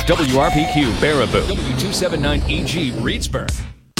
WRPQ Baraboo, W279EG Reedsburg.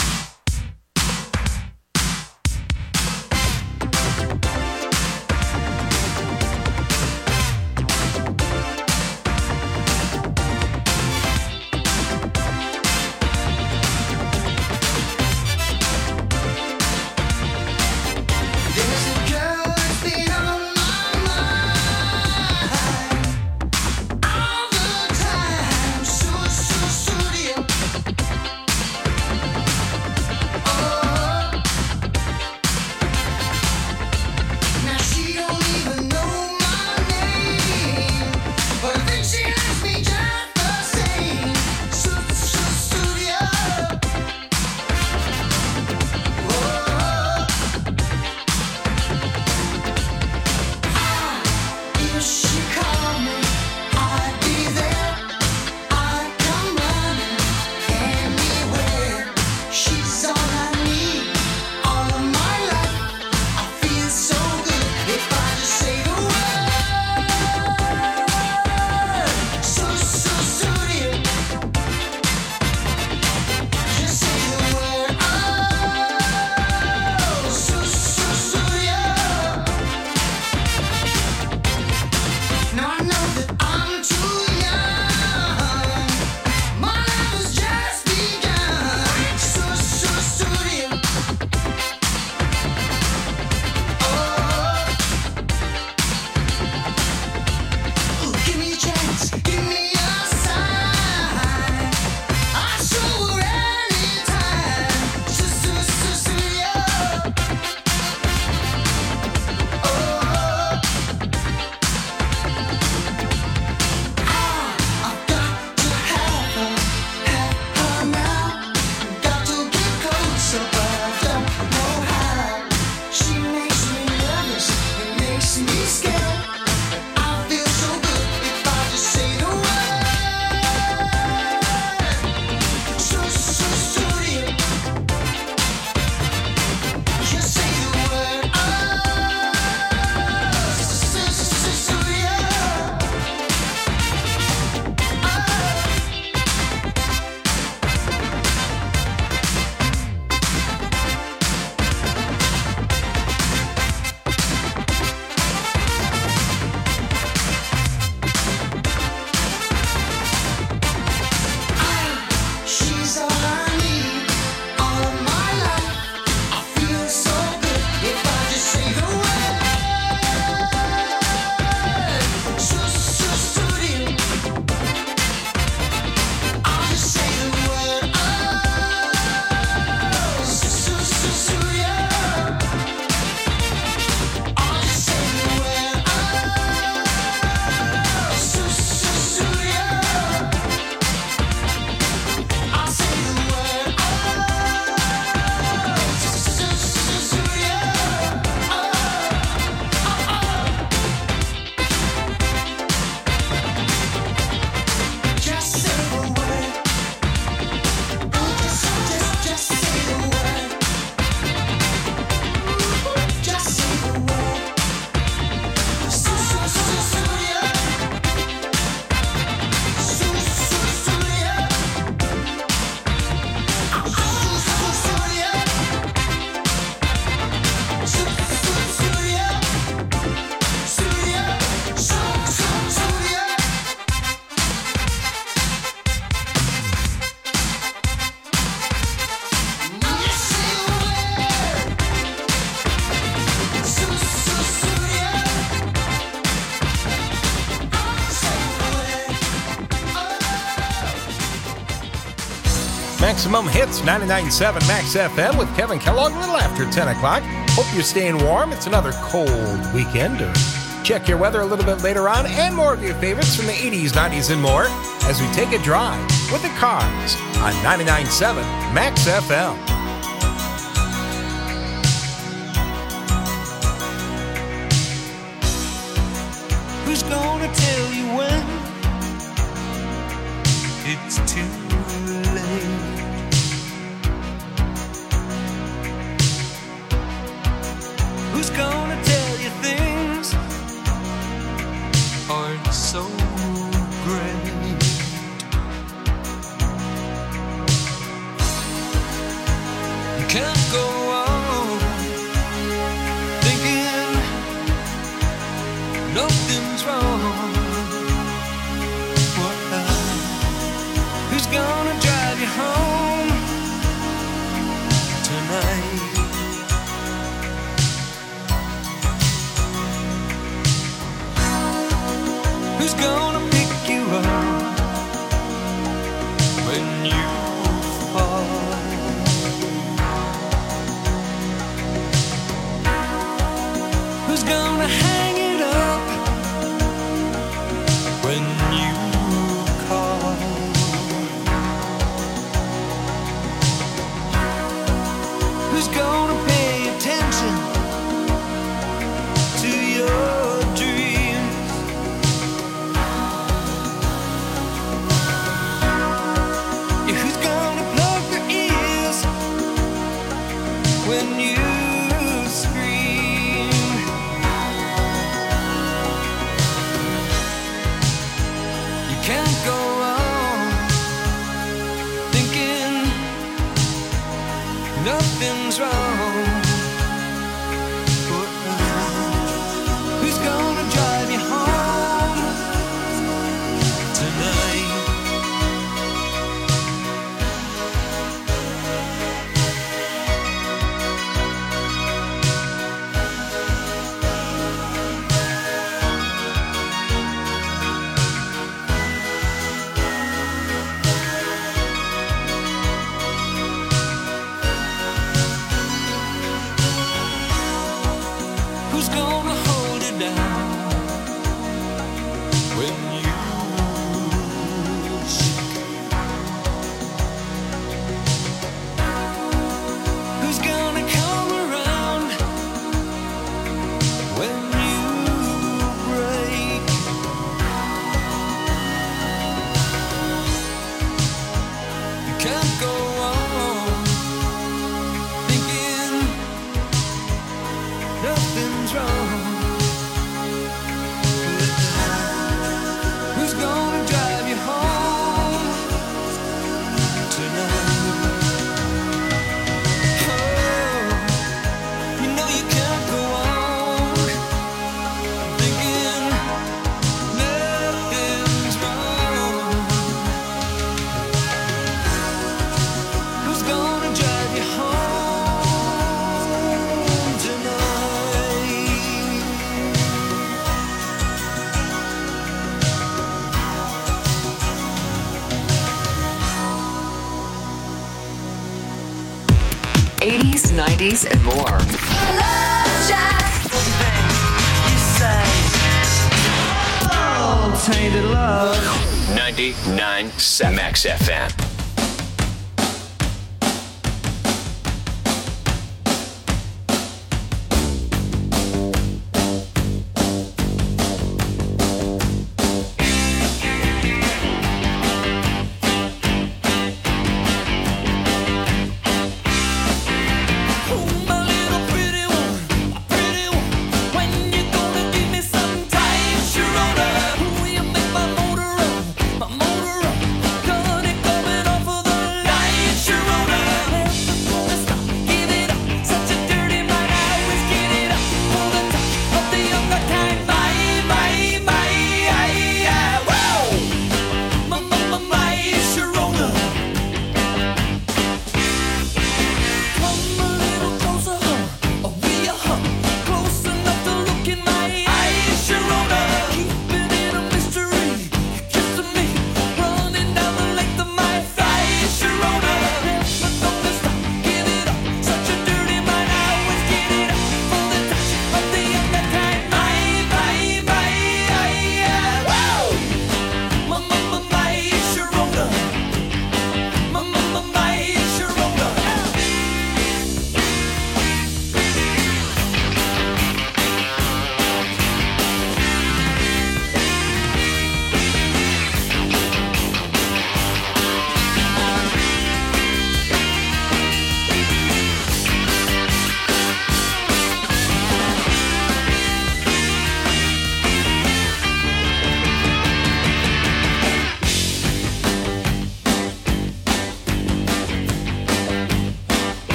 Maximum Hits 99.7 Max FM with Kevin Kellogg a little after 10 o'clock. Hope you're staying warm. It's another cold weekend. Check your weather a little bit later on and more of your favorites from the 80s, 90s, and more as we take a drive with the Cars on 99.7 Max FM. Who's gonna tell you when it's too late? Who's gonna tell you things aren't so great? 80s, 90s, and more. Love Shack. You say, oh, tainted love. 99.7 Max FM.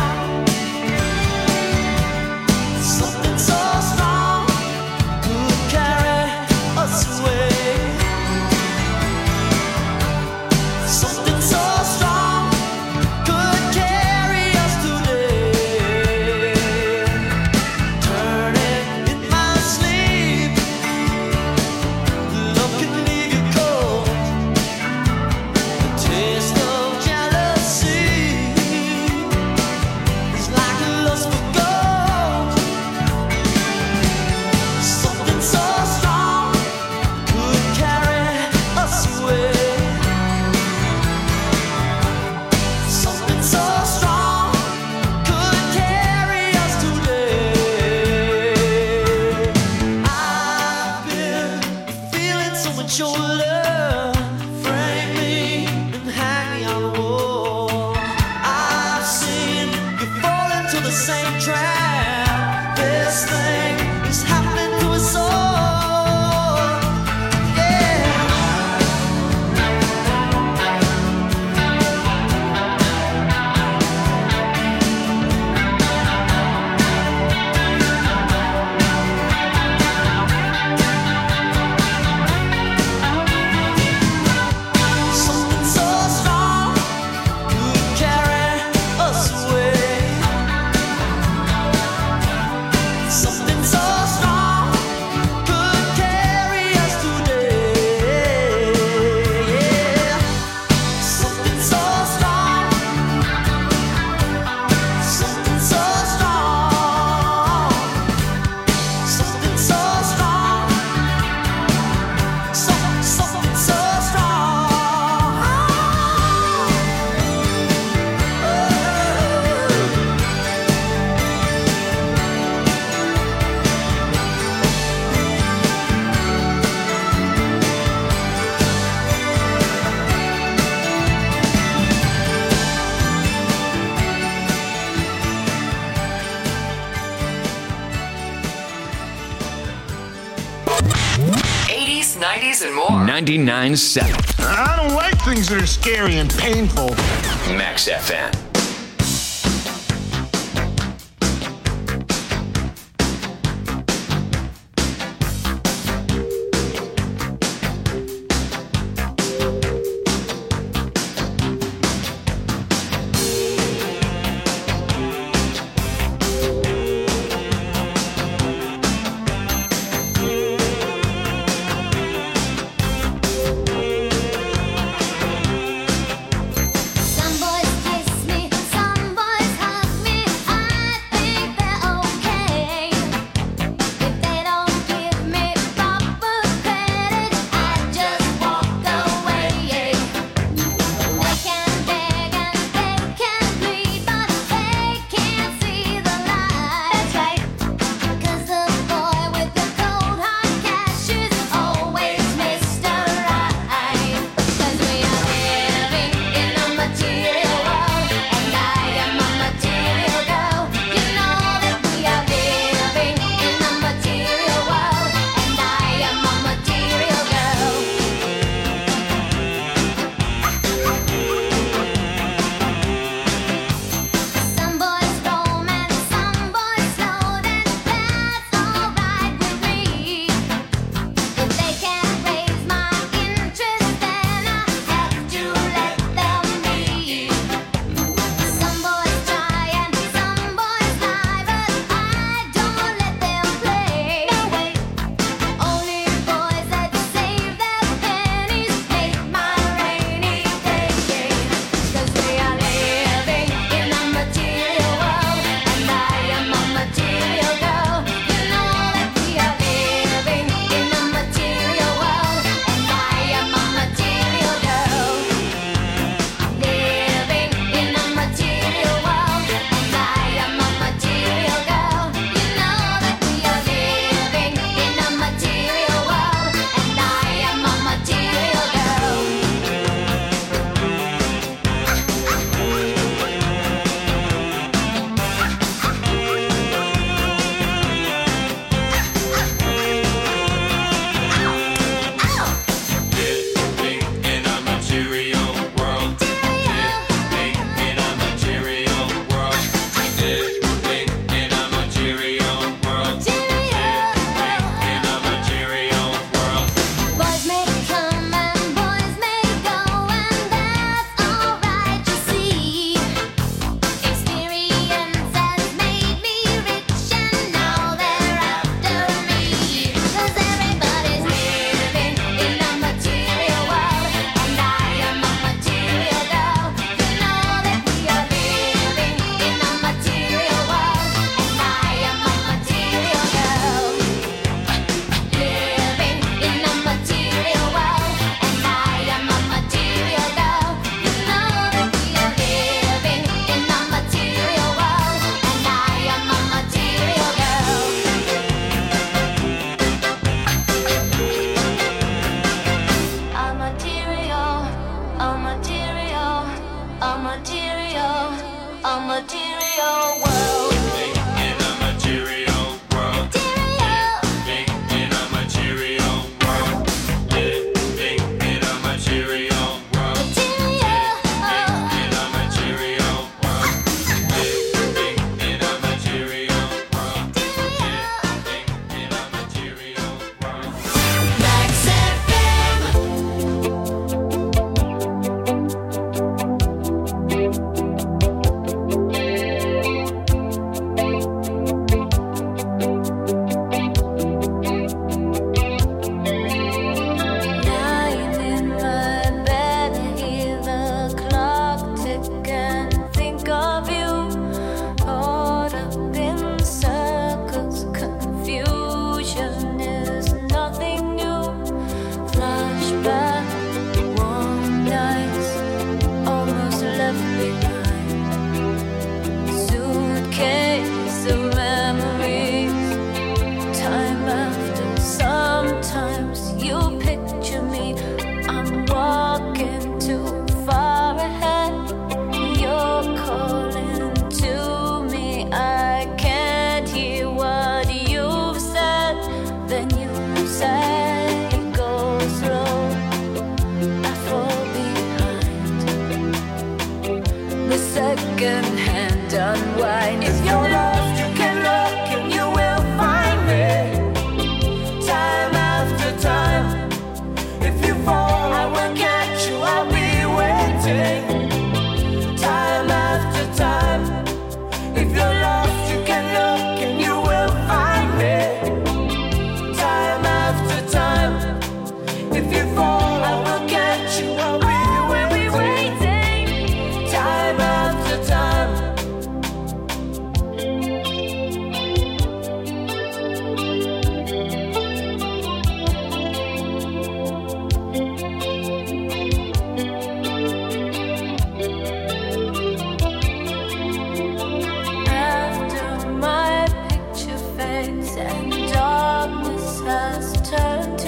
Something so strong could is happening to us all. Yeah. Something so strong could carry us away. Something so strong could carry us today. Yeah. Something so strong. Something so strong. Something so strong. Something so strong. 80s, 90s, and more. 99.7 I don't like things that are scary and painful. Max FM. Some boys kiss me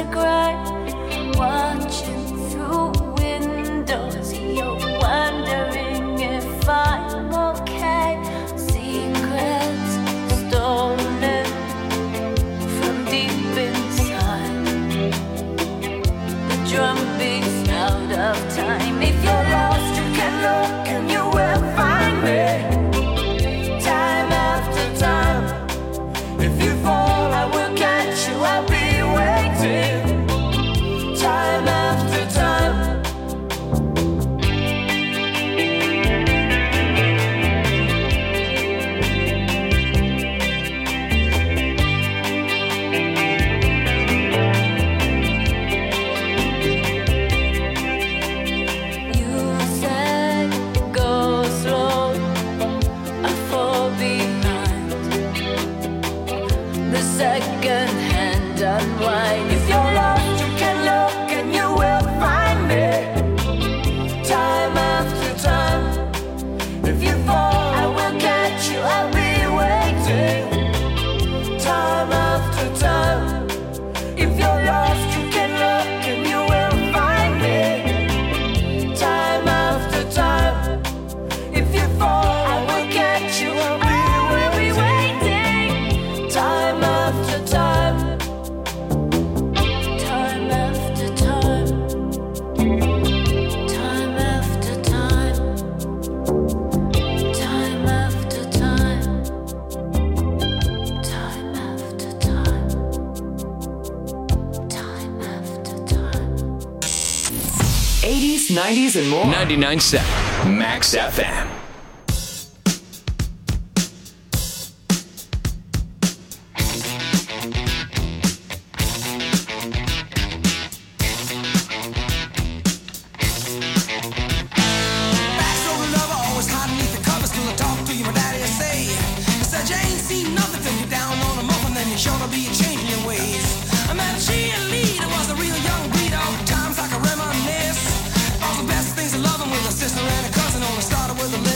to cry, watching through windows. You're wondering if I'm okay. Secrets stolen from deep inside. The drum beats out of time. If you're lost, you can look and you will find me. Time after time. If you fall, I will catch you. I'll be waiting. Time after time. You said go slow, I fall behind. The second hand unwind. If you're lost, you can look and you will find me. Time after time. If you fall, I will catch you. I'll be waiting. Time after time. If you're lost, you can look and you will find me. Time after time. If you fall, I will catch you. I will be waiting. Time after time. Time after time. Time after time. Time after time. Time after time. Time after time. 80s, 90s, and more. 99.7 Max FM. Backstory lover, always hiding beneath the covers till I talk to you, my daddy will say. He said you ain't seen nothing till you're down on a muffin, then you're sure to be changing your ways. I met cheerleader, was a real young breed, all times I can reminisce. All the best things of loving with a sister and a cousin, only started with a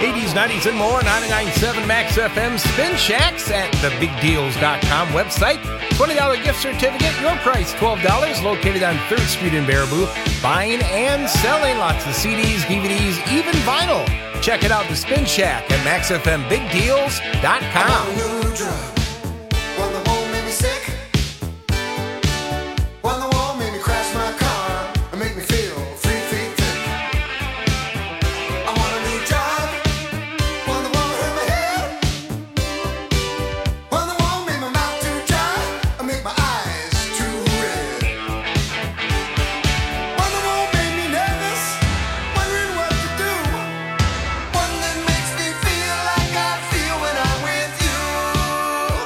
80s, 90s, and more. 99.7 Max FM Spin Shacks at thebigdeals.com website. $20 gift certificate, your price $12, located on 3rd Street in Baraboo. Buying and selling lots of CDs, DVDs, even vinyl. Check it out, the Spin Shack at maxfmbigdeals.com. When the war made me sick, when the war made me crash my car and make me feel 3 feet thick. I want a new job. When the war hurt my head, when the war made my mouth too dry and make my eyes too red. When the war made me nervous, wondering what to do. One that makes me feel like I feel when I'm with you.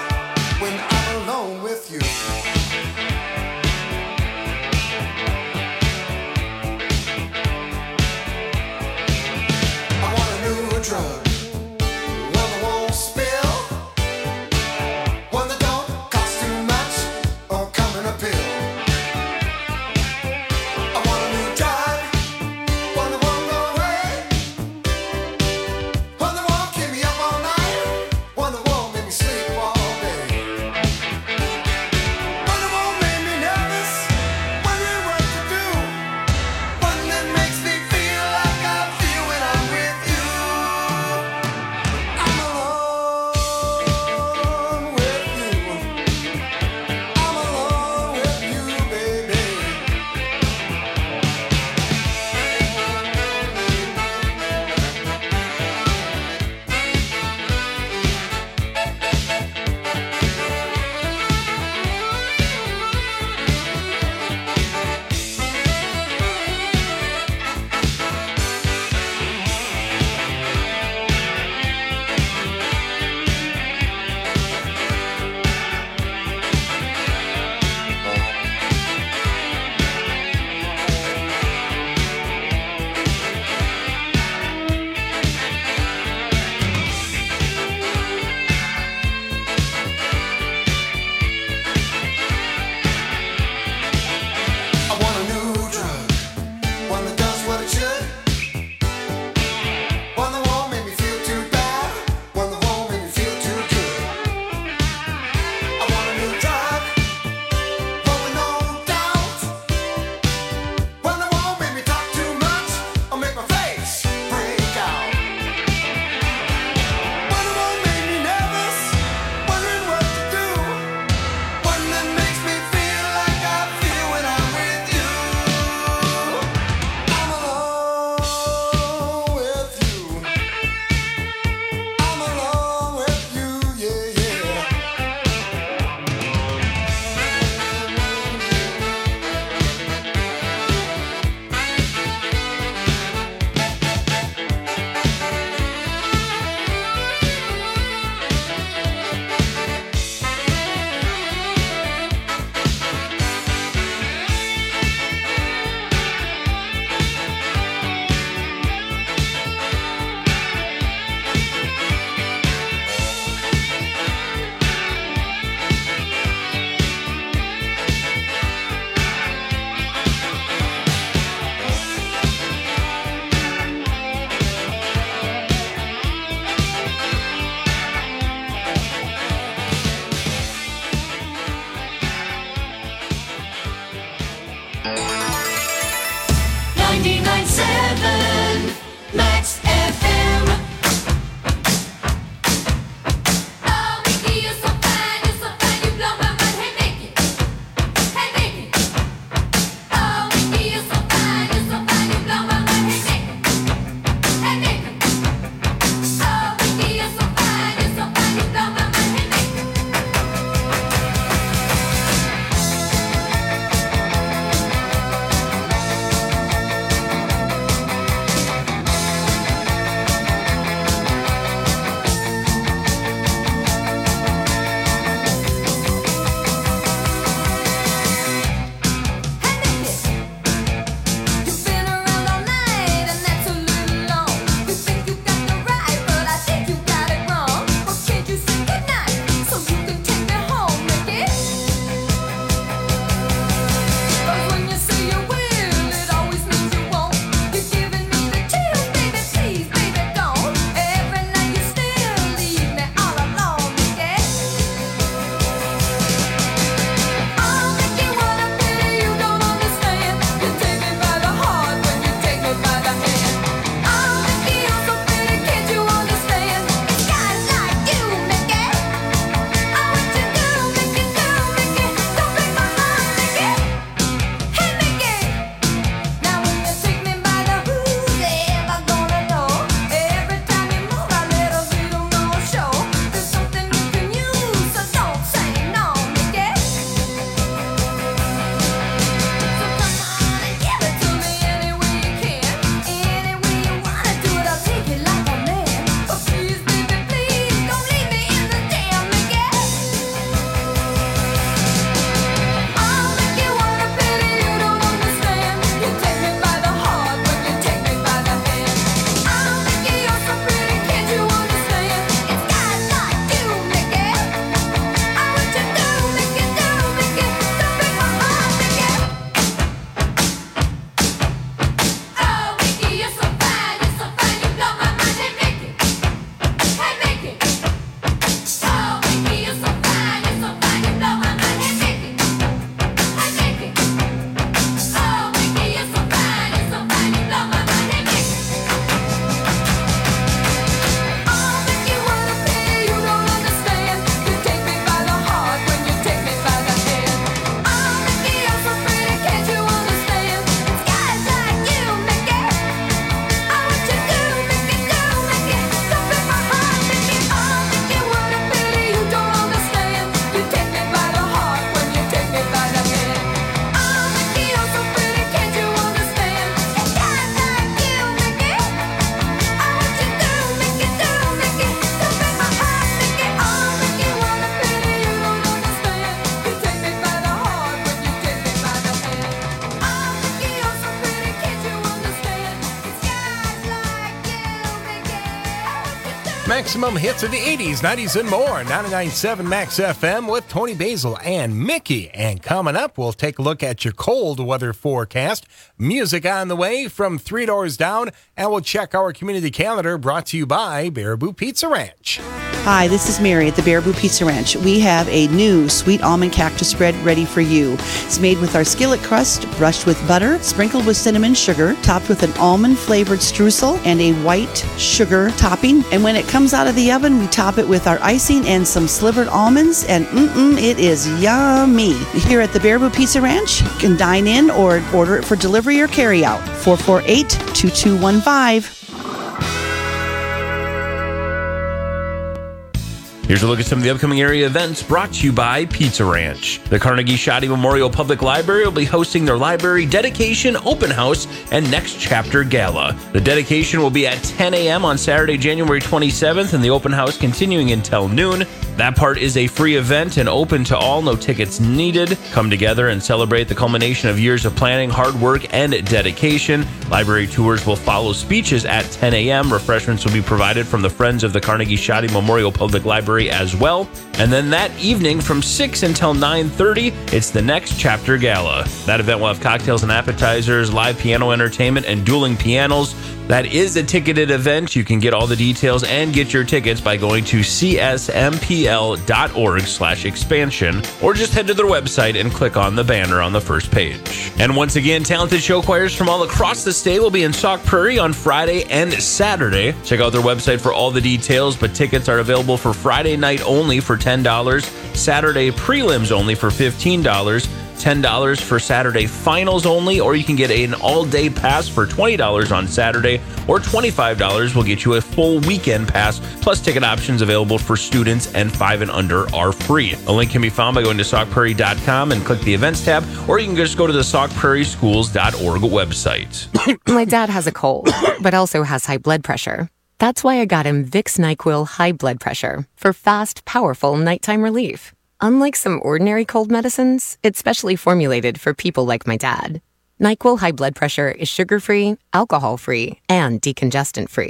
Maximum hits of the 80s, 90s, and more. 99.7 Max FM with Tony Basil and Mickey. And coming up, we'll take a look at your cold weather forecast. Music on the way from 3 Doors Down. And we'll check our community calendar brought to you by Baraboo Pizza Ranch. Hi, this is Mary at the Baraboo Pizza Ranch. We have a new sweet almond cactus spread ready for you. It's made with our skillet crust, brushed with butter, sprinkled with cinnamon sugar, topped with an almond-flavored streusel and a white sugar topping. And when it comes out of the oven, we top it with our icing and some slivered almonds, and it is yummy. Here at the Baraboo Pizza Ranch, you can dine in or order it for delivery or carry out. 448-2215. Here's a look at some of the upcoming area events brought to you by Pizza Ranch. The Carnegie Shoddy Memorial Public Library will be hosting their library dedication, open house, and next chapter gala. The dedication will be at 10 a.m. on Saturday, January 27th, and the open house continuing until noon. That part is a free event and open to all, no tickets needed. Come together and celebrate the culmination of years of planning, hard work, and dedication. Library tours will follow speeches at 10 a.m. Refreshments will be provided from the Friends of the Carnegie Shoddy Memorial Public Library as well. And then that evening from 6 until 9:30, it's the Next Chapter Gala. That event will have cocktails and appetizers, live piano entertainment, and dueling pianos. That is a ticketed event. You can get all the details and get your tickets by going to csmpl.org/expansion, or just head to their website and click on the banner on the first page. And once again, talented show choirs from all across the state will be in Sauk Prairie on Friday and Saturday. Check out their website for all the details, but tickets are available for Friday night only for $10, Saturday prelims only for $15, $10 for Saturday finals only, or you can get an all-day pass for $20 on Saturday, or $25 will get you a full weekend pass, plus ticket options available for students, and 5 and under are free. A link can be found by going to SaukPrairie.com and click the events tab, or you can just go to the SaukPrairieSchools.org website. My dad has a cold, but also has high blood pressure. That's why I got him Vicks NyQuil High Blood Pressure for fast, powerful nighttime relief. Unlike some ordinary cold medicines, it's specially formulated for people like my dad. NyQuil High Blood Pressure is sugar-free, alcohol-free, and decongestant-free.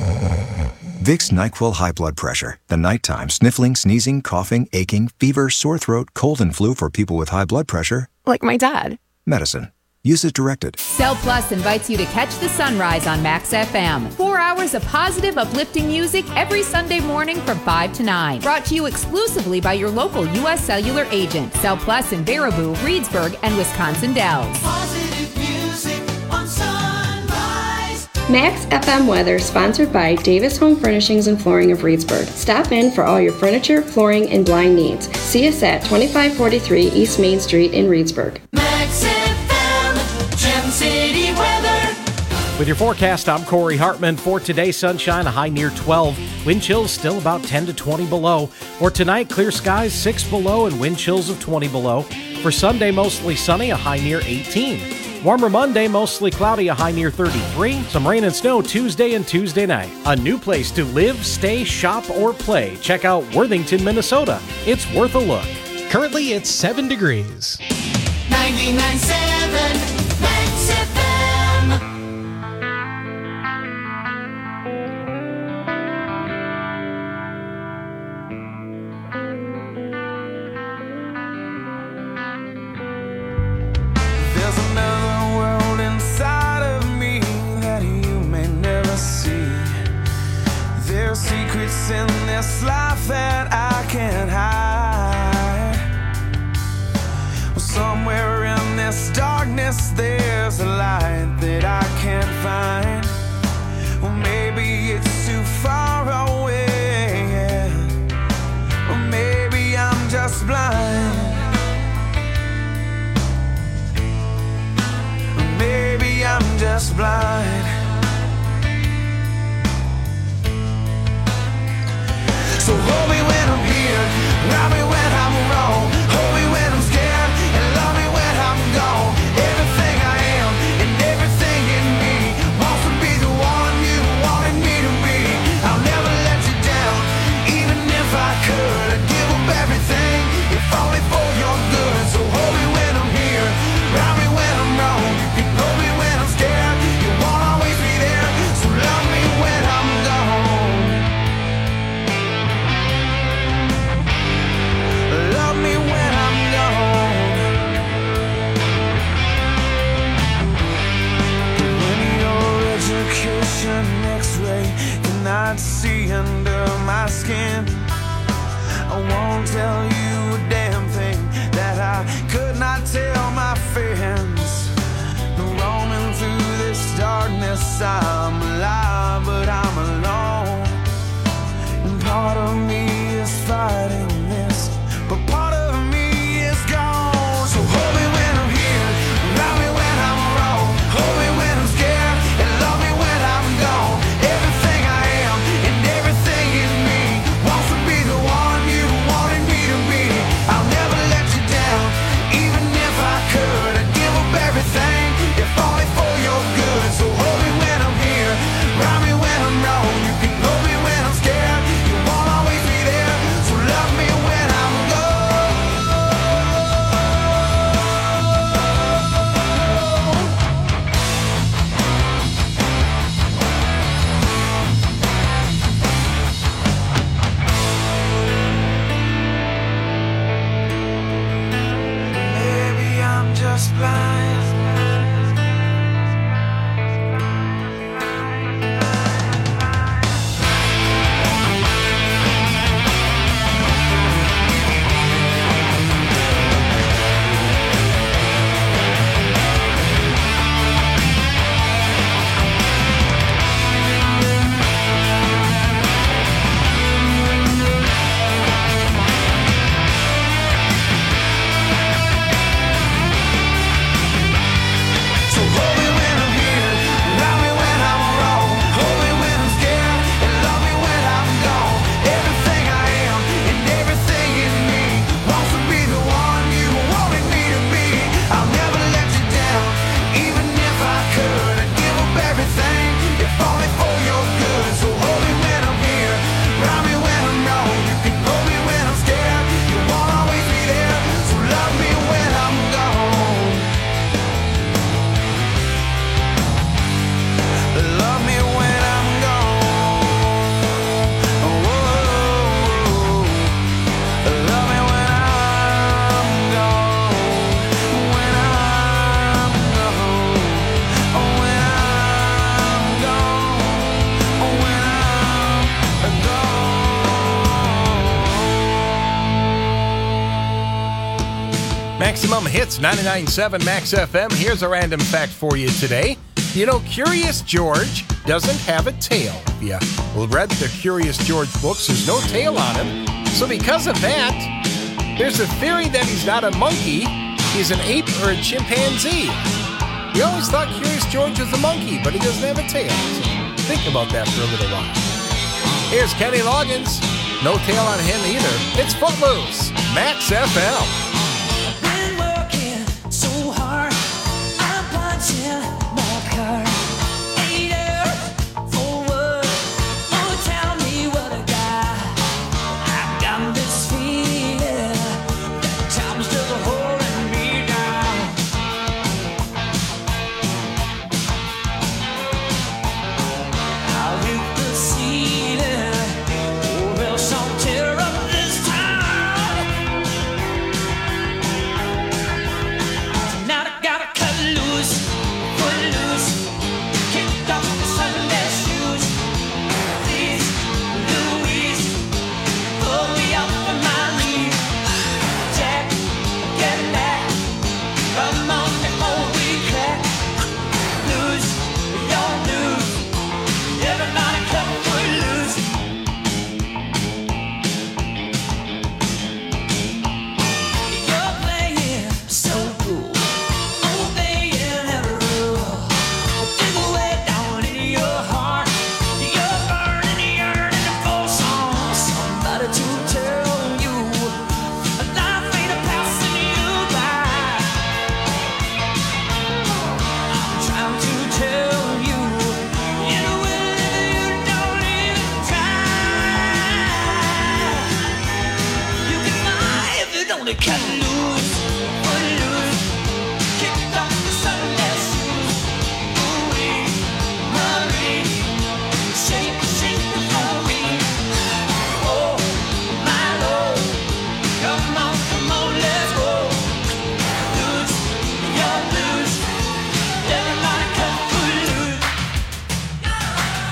Vicks NyQuil High Blood Pressure. The nighttime sniffling, sneezing, coughing, aching, fever, sore throat, cold and flu for people with high blood pressure. Like my dad. Medicine. Use as directed. Cell Plus invites you to catch the sunrise on Max FM. 4 hours of positive, uplifting music every Sunday morning from 5 to 9. Brought to you exclusively by your local U.S. Cellular agent. Cell Plus in Baraboo, Reedsburg, and Wisconsin Dells. Positive music on Sunrise. Max FM weather sponsored by Davis Home Furnishings and Flooring of Reedsburg. Stop in for all your furniture, flooring, and blind needs. See us at 2543 East Main Street in Reedsburg. Max FM, Gem City weather. With your forecast, I'm Corey Hartman. For today, sunshine, a high near 12. Wind chills still about 10 to 20 below. For tonight, clear skies, 6 below, and wind chills of 20 below. For Sunday, mostly sunny, a high near 18. Warmer Monday, mostly cloudy, a high near 33. Some rain and snow Tuesday and Tuesday night. A new place to live, stay, shop, or play. Check out Worthington, Minnesota. It's worth a look. Currently, it's 7 degrees. 99.7 Max FM. There's another world inside of me that you may never see. There's secrets in this life that I can't hide. Well, somewhere in this darkness there's a light that I can't find. Well, maybe it's too far away, yeah. Or maybe I'm just blind. Maybe I'm just blind. So hold me an x-ray cannot see under my skin. I won't tell you a damn thing that I could not tell my friends. Roaming through this darkness, I'm alive, but I'm alone. And part of me is fighting this, but part of me is gone. So hold me when I'm here, love me when I'm wrong, hold me when I'm scared, and love me when I'm gone. Everything I am and everything in me wants to be the one you wanted me to be. I'll never let you down, even if I could. I'd give up everything, if only for your good. So hold me when I'm here, ride me when I'm wrong. You can hold me when I'm scared, you won't always be there. So love me when I'm gone. Maybe I'm just blind. So hold me when I'm here, love me when I'm wrong, hold me when I'm scared, and love me when I'm gone. Everything I am and everything in me wants to be the one you wanted me to be. I'll never let you down, even if I could. I'd give up everything, if only for your good. So hold me when I'm here, ride me when I'm wrong. You can hold me when I'm scared, you won't always be there. So love me when I'm gone. Love me when I'm gone. Whoa. Love me when I'm gone. When I'm gone. When I'm gone. When I'm gone. Maximum Hits 99.7 Max FM. Here's a random fact for you today. You know, Curious George doesn't have a tail. If you read the Curious George books, there's no tail on him. So because of that, there's a theory that he's not a monkey, he's an ape or a chimpanzee. We always thought Curious George was a monkey, but he doesn't have a tail. So think about that for a little while. Here's Kenny Loggins. No tail on him either. It's Footloose. Max FM. Been working so hard, I'm punching my card. 8 hours for what? Oh, tell me what I got. I've got this feeling that time's still holding me down. I'll hit the ceiling, or else I'll tear up this town. Tonight I gotta cut loose, put loose, kick off the Sunday shoes. Please, Louise, pull me up on my knees. Jack, get back, come on before we crack. Lose, don't lose, everybody cut foot loose. You're playing so cool, obeying every rule. Dig away down in your heart, you're burning, yearning for somebody to tell you life ain't a passing you by. I'm trying to tell you, in a way you don't even try. You can fly if you don't cut loose, put loose, kick off the Sunday shoes. Ooh-wee, Marie, shake, shake before me. Oh, my Lord, come on, let's go. Loose, you're loose, everybody cut foot loose.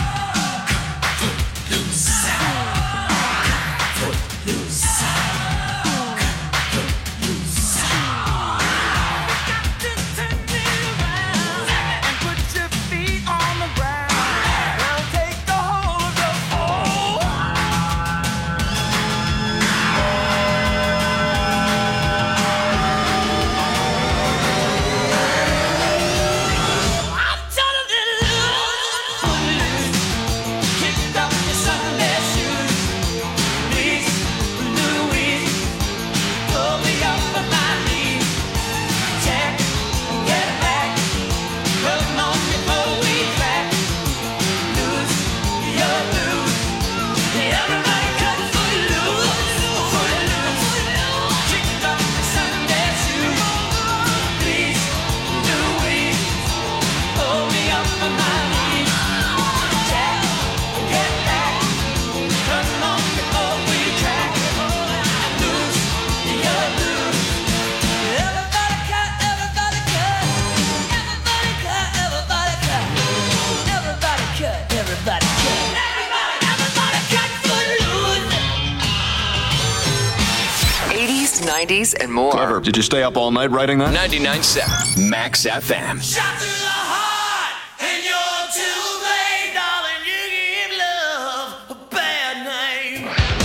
90s, and more. Clever. Did you stay up all night writing that? 99.7 Max FM. Shot through the heart, and you're too late, darling. You give love a bad name.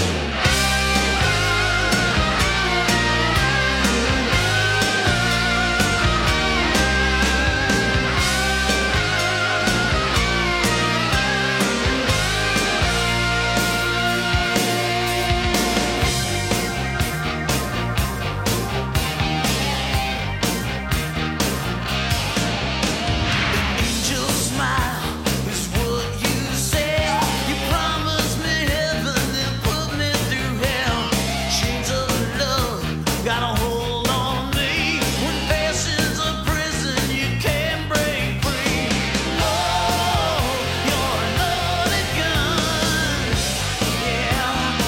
Angel smile is what you said. You promised me heaven, then put me through hell. Chains of love got a hold on me. When passion's a prison, you can't break free. Oh, you're a loaded gun. Yeah.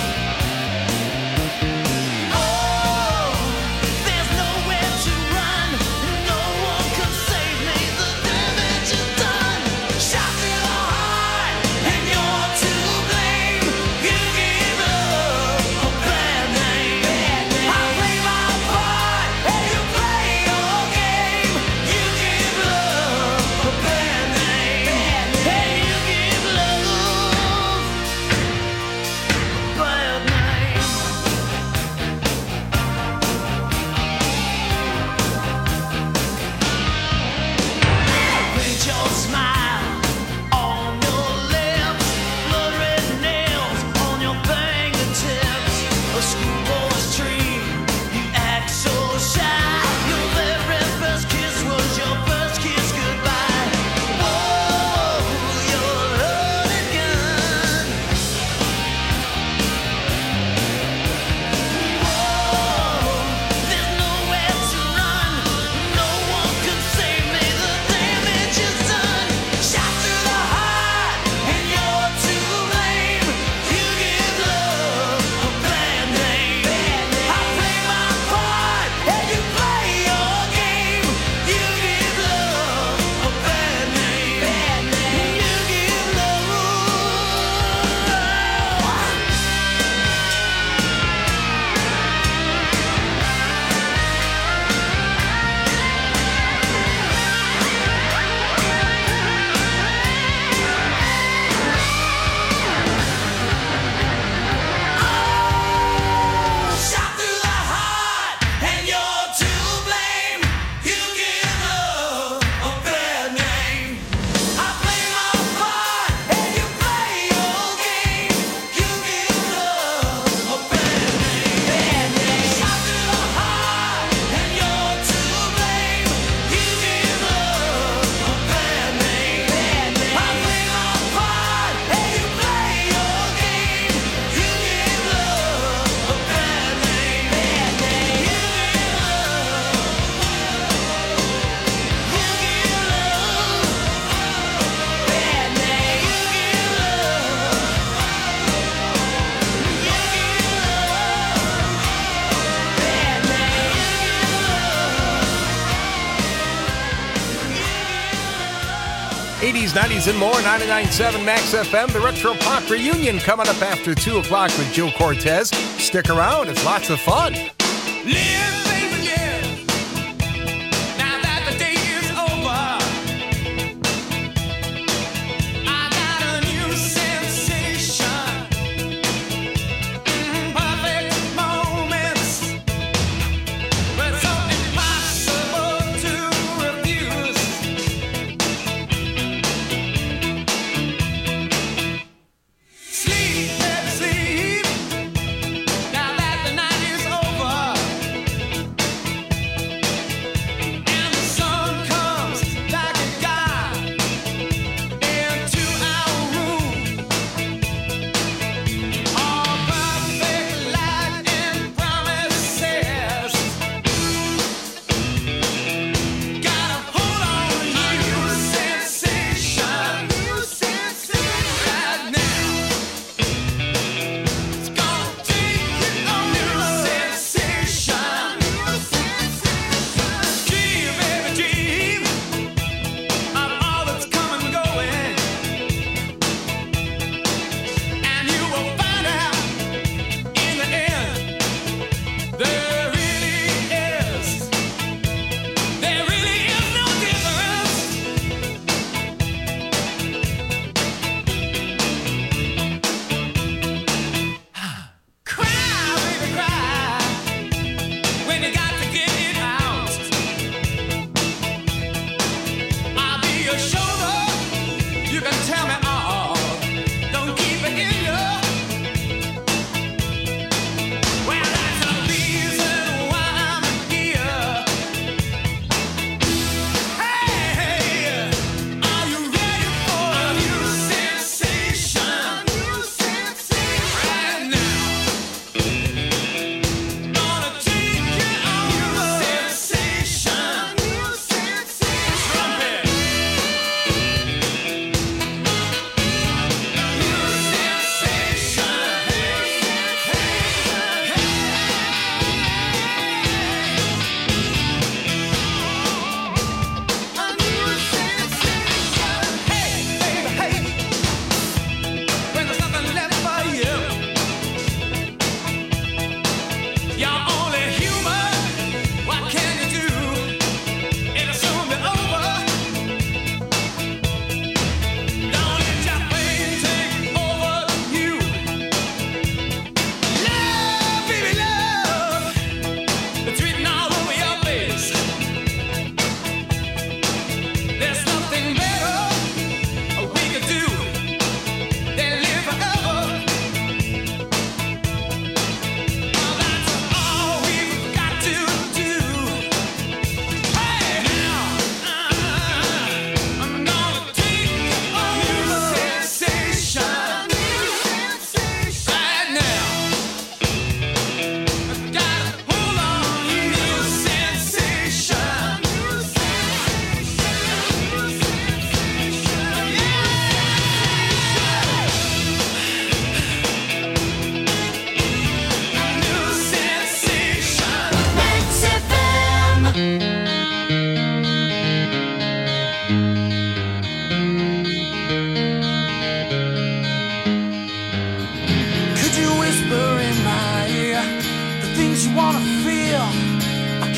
Oh, there's nowhere to run. No one can save me. The damage is done. Shot through the heart, and you're to blame. You give love a bad name. I play my part, and you play your game. You give love a bad name. And you give love a bad name. Paint your smile on your lips, blood red nails on your fingertips. A schoolboy's dream, you act so shy. Your very first kiss was your first kiss goodbye. Oh, you're a loaded gun. Oh, there's nowhere to run. No one can save me. The damage is done. Shot through the heart, and you're to blame. You give love a bad name. I play my part, and you play your game. You give love a bad name. You give love. Shot through the heart, and you're to blame. You give love a bad name. I play my part, and you play your game. You give love a bad name. Shot through the heart, and you're to blame. You give love a bad name. I play my part, and you play your game. You give love a bad name. '80s, '90s, and more. 99.7 Max FM. The Retro Pop Reunion coming up after 2 o'clock with Joe Cortez. Stick around. It's lots of fun. Live, baby, yeah. Now that the day is over, I got a new sensation. Perfect moments, but so impossible to refuse. Sleep, baby, sleep. Now that the night is over,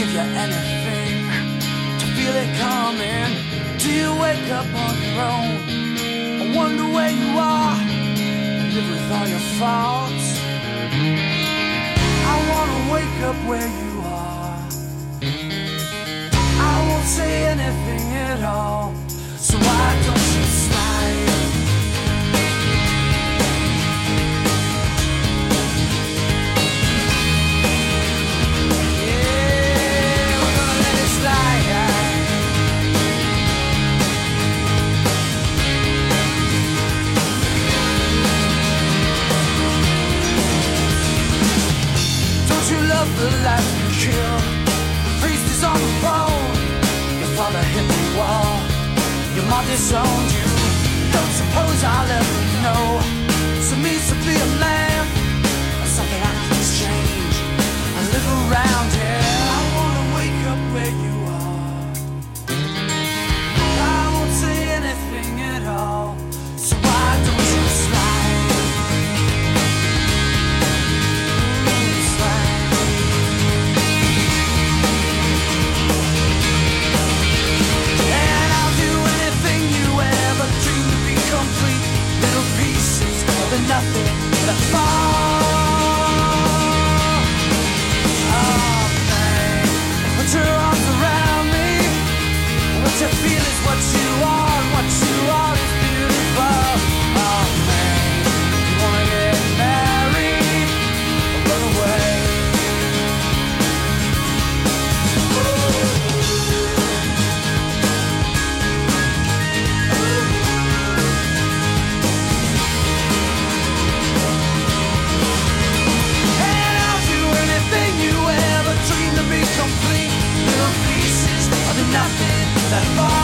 give you anything to feel it coming? Do you wake up on your own? I wonder where you are and live with all your faults. I wanna wake up where you are. I won't say anything at all, so why don't you slide? The life you kill, the priest is on the phone. Your father hit the wall, your mom disowned you. Don't suppose I'll ever know what it means to be a man, or something I can exchange and live around here. I wanna wake up where you are. I won't say anything at all, so why don't you slide? Nothing that fall. Oh man, put your arms around me. What you feel is what you are, and what you are is beautiful. Oh man, you wanna get married or run away? Complete little pieces of the nothing that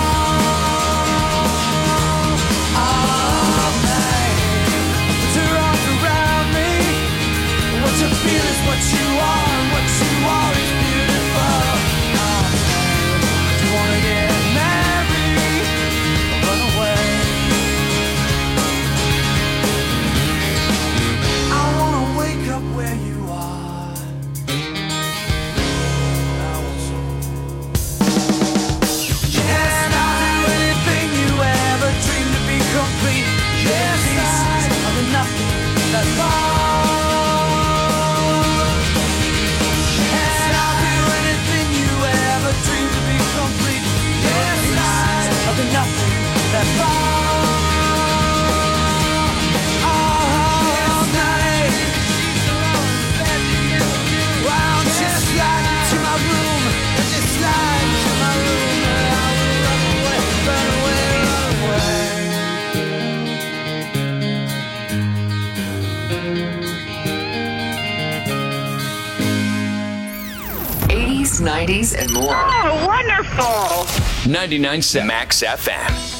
fall. Oh man, put your arms around me. What you feel is what you are, and what you are is beautiful. Oh man, do you wanna get married or run away? I wanna wake up where you are. Complete, yes, pieces of the nothing that fall. And I'll do anything you ever dreamed to be complete. Yes, pieces of the nothing that fall. All night, well, just slide into my room, just slide into my room, and I will run away, run away, run away. 90s and more. Oh, wonderful! 99.7 Max FM.